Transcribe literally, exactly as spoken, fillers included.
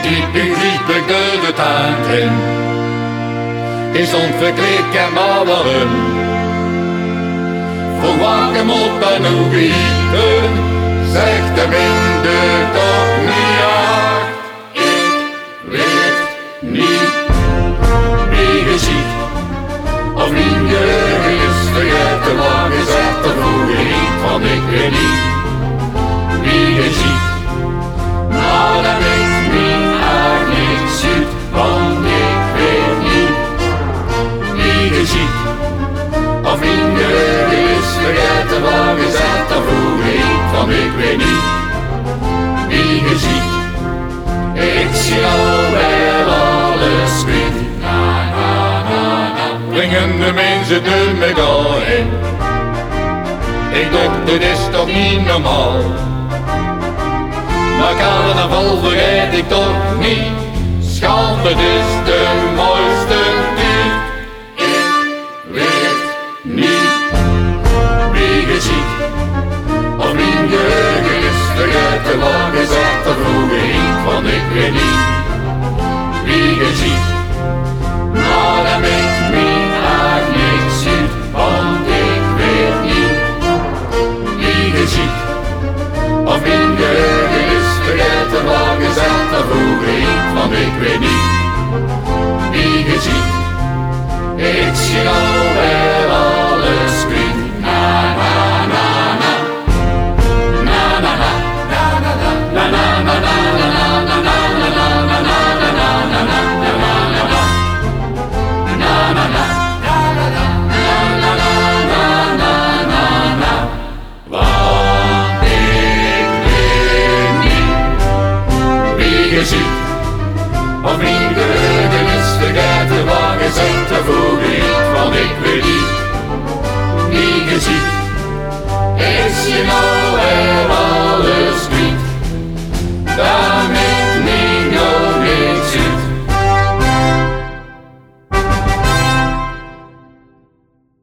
Ik liep ik door de tuin in. Ik stond verkleed, ken maar waarom. Voor wakker moet dan nog eten, zegt de minder toch niet uit. Ik weet niet wie je ziet, of wie je is vergeten waar je zegt te vroeger niet, want ik weet niet wie je ziet. Maar dat weet niet uit niet ziet, want ik weet niet wie je ziet, of wie je is vergeten waar je zegt te vroeger niet, want ik weet niet wie je ziet. Ik zie alweer alles wit, na na na na, brengen de mensen door elkaar heen. Ik dacht, dit is toch niet normaal, maar carnaval vergeet ik toch niet. Schande is de mooiste tijd. Ik weet niet wie je ziet, of wie je is vergeten waar je zegt te vroeger niet, want ik weet niet wie je ziet. Maar dat weet niet uit niet ziet, want ik weet niet wie je ziet, of wie je is vergeten waar je zegt te vroeger niet, want ik weet niet wie je ziet. Ik zie alweer alles kwijt, na na na na, na na na, na na na, na na na, na na na, na na na, na na na. Want ik weet niet wie je ziet, of wie je is vergeten waar je zegt te vroeger niet, want ik weet niet wie je ziet. Is je nou